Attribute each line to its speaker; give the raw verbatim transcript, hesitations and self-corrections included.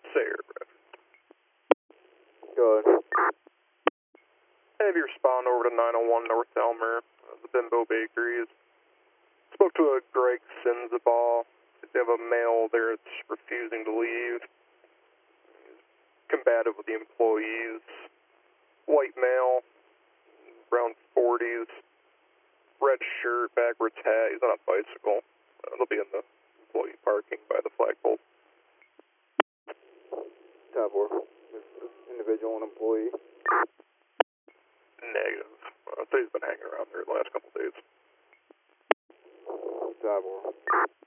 Speaker 1: Sayer.
Speaker 2: Go ahead.
Speaker 1: Have you respond over to nine oh one North Elmer, uh, the Bimbo Bakeries. Spoke to a Greg Sinzabal. They have a male there that's refusing to leave. He's combative with the employees. White male, around forties, red shirt, backwards hat. He's on a bicycle. Uh, they'll be in the employee parking by the flagpole.
Speaker 2: Top four. This, this individual and employee.
Speaker 1: Negative. Uh, so he's been hanging around there the last couple days.
Speaker 2: Top four.